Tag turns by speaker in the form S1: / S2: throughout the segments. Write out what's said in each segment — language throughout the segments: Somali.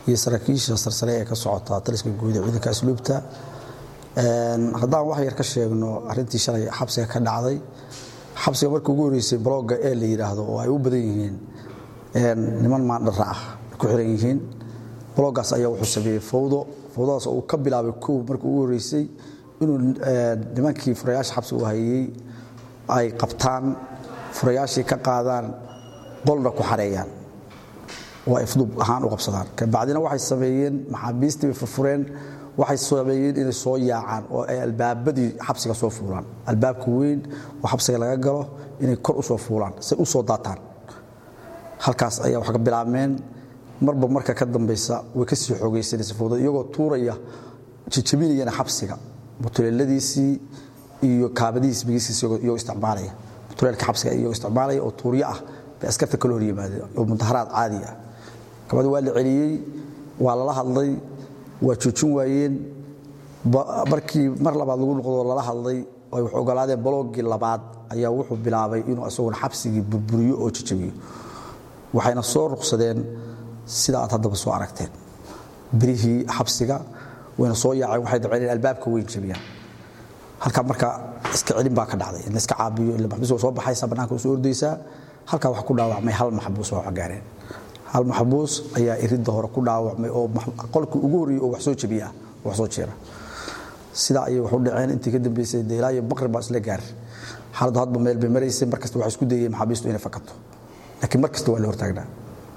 S1: iyo saraakiisha sarsare ee ka socota taliska guud ee ciidanka asluubta haddaan wax yar ka sheegno arrintii shalay xabsiga ka dhacday xabsiga markii ugu horeysay blogga ee la yiraahdo oo ay u badan yihiin niman maandhara ah ku xiran yihiin bloggaas ayaa wuxuu sameeyay fowdadaas oo ka bilaabay koob markii ugu horeysay inuu nimankii furayaasha xabsiga u hayay ay qabtaan furayaashii ka qaadaan qolna ku xareeyaan waa ifduub ahaan u qabsadaan ka bacdina waxay sameeyeen maxaabiistii furfureen waxay sameeyeen inay soo yaacaan oo ay albaabadii xabsiga soo fuulaan albaabka weyn oo xabsiga laga galo inay kor u soo fuulaan si u soo daataan halkaas ayaa wax ka bilaabmeen marba marka ka dambaysa way ka sii xoogaysanaysa fowdada iyagoo tuuraya jijabinayana xabsiga mutuleeladiisii iyo kaabadiis bigiisii iyo isticmaalaya mutuleelka xabsiga iyo isticmaalaya oo tuuriyo ah bay askarta kala hor yimaadeen oo mudaharaad caadi ah kabad waa la celiyay waa la hadlay waa joojin waayeen markii mar labaad lagu noqdo la hadlay oo wax ogolaadeen bloggi labaad ayaa wuxuu bilaabay inuu asaguna xabsigii burburiyo oo jijabiyo waxayna soo ruqsadeen sida aad hadda soo aragteen birihii xabsiga wayna soo yaacay waxay dabceen albaabka weyn jabiyaan halka marka iska cilin baa ka dhacday in iska caabiyo ilaa maxbuus soo baxaysa banaanka soo ordaysa halka wax ku dhaawacmay hal maxbuus oo gaareen hal maxbuus ayaa iridda hore ku dhaawacmay oo qolkii ugu horeeyay oo wax soo jabiya wax soo jeera sida ay wax u dhaceen intii ka dambeysay deelaayo baqri baa isla gaar xaalad hadba meel bay mareysay markasta wax isku dayay maxaabiistu inay fakato laakiin markasta waa la hortaagnaa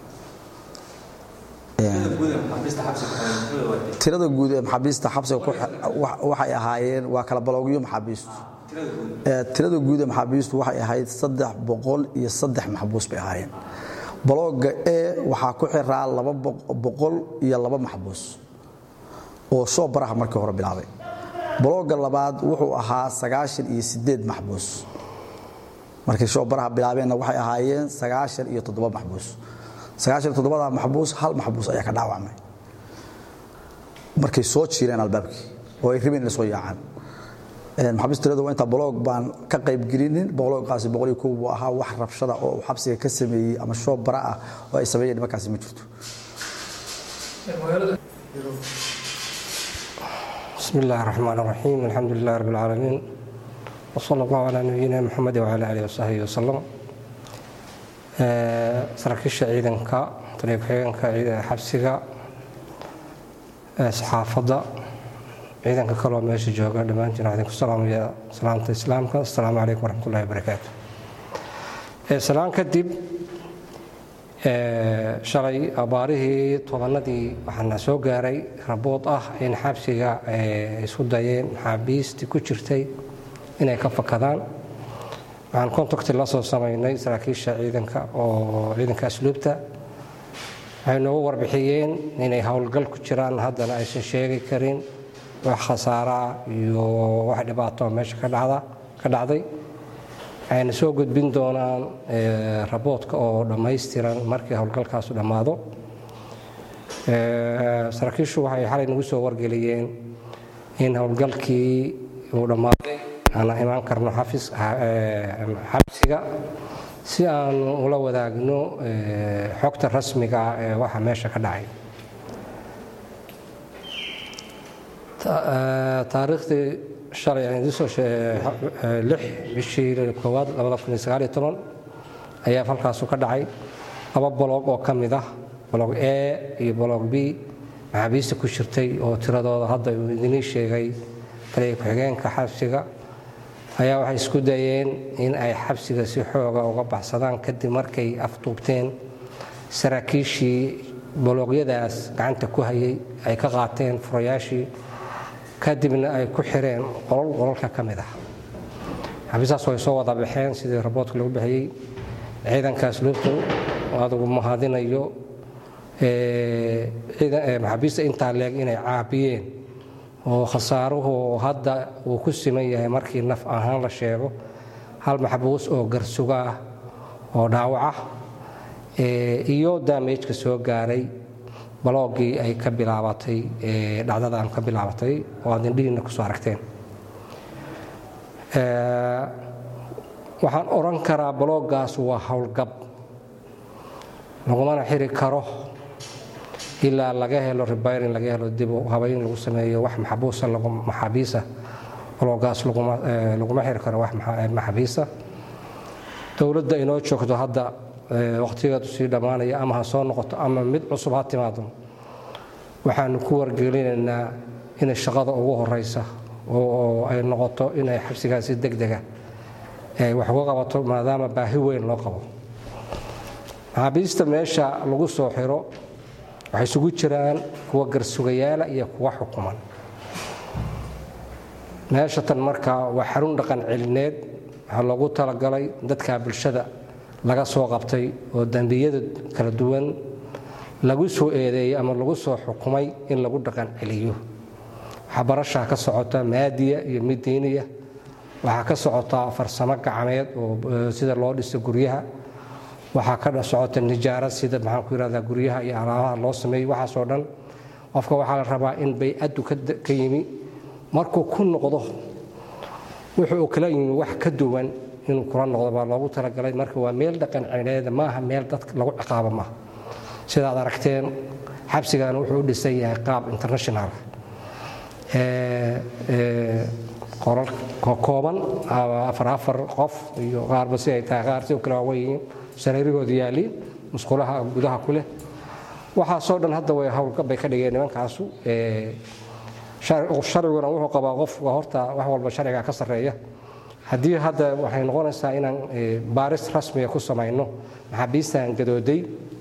S1: tirada guud ee maxaabiista xabsiga waxay ahaayeen waa kala balogyo maxaabiistu tirada guud ee maxaabiistu waxay ahayd 303 maxbuus bay ahaayeen blogga ee waxa ku xiraa 202 maxbuus oo soo baraha markii hore bilaabay blogga labaad wuxuu ahaa 98 maxbuus markii soo baraha bilaabeen waxay ahaayeen 97 maxbuus 97 maxbuus hal maxbuus ayaa ka dhaawacmay markay soo jiireen albaabkii oo ay ribeen soo yaacaan maxaabiista tirada waa inta blog baan ka qayb gelinin bloggaasi 100 waa ahaa wax rabshada oo xabsiga ka sameeyay ama soo bara ah oo ay sameeyeen markaas ma jirto
S2: bismillahir rahmanir rahim alhamdulillahi rabbil alamin wa sallallahu ala nabiyyina muhammad wa ala alihi wa sahbihi wa sallam saraakiisha ciidanka taliyaha xabsiga saxaafadda ciidanka kaloo meesha jooga dhamaantiin waxaan ku salaamayaa salaanta islaamka assalaamu calaykum waraxmatullaahi wabarakaatuh salaan kadib shalay abaarihii tobanadii waxaana soo gaaray rabood ah in xabsiga isku dayeen maxaabiistii ku jirtay inay ka fakadaan waxaan contacti la soo samaynay saraakiisha ciidanka oo ciidanka asluubta waxay noogu warbixiyeen inay howlgal ku jiraan haddana aysan sheegi karin wax khasaara iyo wax dhibaato meesha ka dhacday ayna soo gudbin doonaan raboodka oo dhammaystiran markii howlgalkaasu dhammaado saraakiishu waxay xalay nagu soo wargeliyeen in howlgalkii uu dhammaaday aan imaan karno xabsiga si aan ula wadaagno xogta rasmiga ah ee waxa meesha ka dhacay taariikhdii shalay aan idin soo sheegay 6 bishii 2019 ayaa halkaas ka dhacay laba blog oo ka mid ah blog A iyo blog B maxaabiista ku jirtay oo tiradooda hadda uu idin sheegay taliye ku-xigeenka xabsiga ayaa waxay isku dayeen in ay xabsiga si xooga uga baxsadaan kadib markay afduubteen saraakiishii blogyadaas gacanta ku hayay ay ka qaateen furayaashii kadibna ay ku xireen qololka ka mid ah xabiisaas way soo wada baxeen sidii raboodka lagu bixiyay ciidankaas luubtu adigu mahadinayo maxaabiista intaa leeg inay caabiyeen oo khasaaruhu hadda uu ku siman yahay markii naf ahaan la sheego hal maxbuus oo garsuga ah oo dhaawac ah iyo damage-ka soo gaaray bloggii ay ka bilaabatay dhacdadan ka bilaabatay oo aad indhihiina ku soo aragteen waxaan oran karaa bloggaas waa howlgab lagumana xiri karo ilaa laga helo repairing laga helo dib u habayn lagu sameeyo wax maxaabiisa baloogaas laguma xiri karo wax maxaabiisa dowladda inoo joogto hadda waqtigeedu sii dhammaanaya ama ha soo noqoto ama mid cusub ha timaado waxaanu ku wargelinaynaa inay shaqada ugu horeysa oo ay noqoto inay xabsigaasi degdega wax uga qabato maadaama baahi weyn loo qabo maxaabiista meesha lagu soo xiro waxay isugu jiraan kuwa garsugayaala iyo kuwa xukuman meesha tan markaa waa xarun dhaqan celineed waxaa loogu talagalay dadka bulshada laga soo qabtay oo dambiyada kala duwan lagu soo eedeeyay ama lagu soo xukumay in lagu dhaqan celiyo waxbarasha ka socota maadiya iyo mid diiniya waxaa ka socota farsamo gacmeed oo sida loo dhiso guryaha waxaa ka socota nijaarad sida maxaan ku yiraahdaa guryaha iyo alaabaha loo sameeyay waxaas oo dhan qofka waxaa la rabaa in bay'adu ka yimi markuu ku noqdo wuxuu kala yimi wax ka duwan inuu kula noqdo baa loogu talagalay marka waa meel dhaqan celineed maaha meel dadka lagu ciqaabo maaha sidaad aragteen xabsigan wuxuu u dhisan yahay qaab international qoral kooban afar qof iyo qaarba si ay tahay qaar si kala waaweyn sariirahooda yaaliin musqulaha gudaha ku leh waxaasoo dhan hadda way hawlgab bay ka dhigeen nimankaasu sharciguna wuxuu qabaa qofka horta wax walba sharciga ka sarreeya haddii hadda waxay noqonaysaa inaan baaris rasmiga ku samayno maxaabiistan gadooday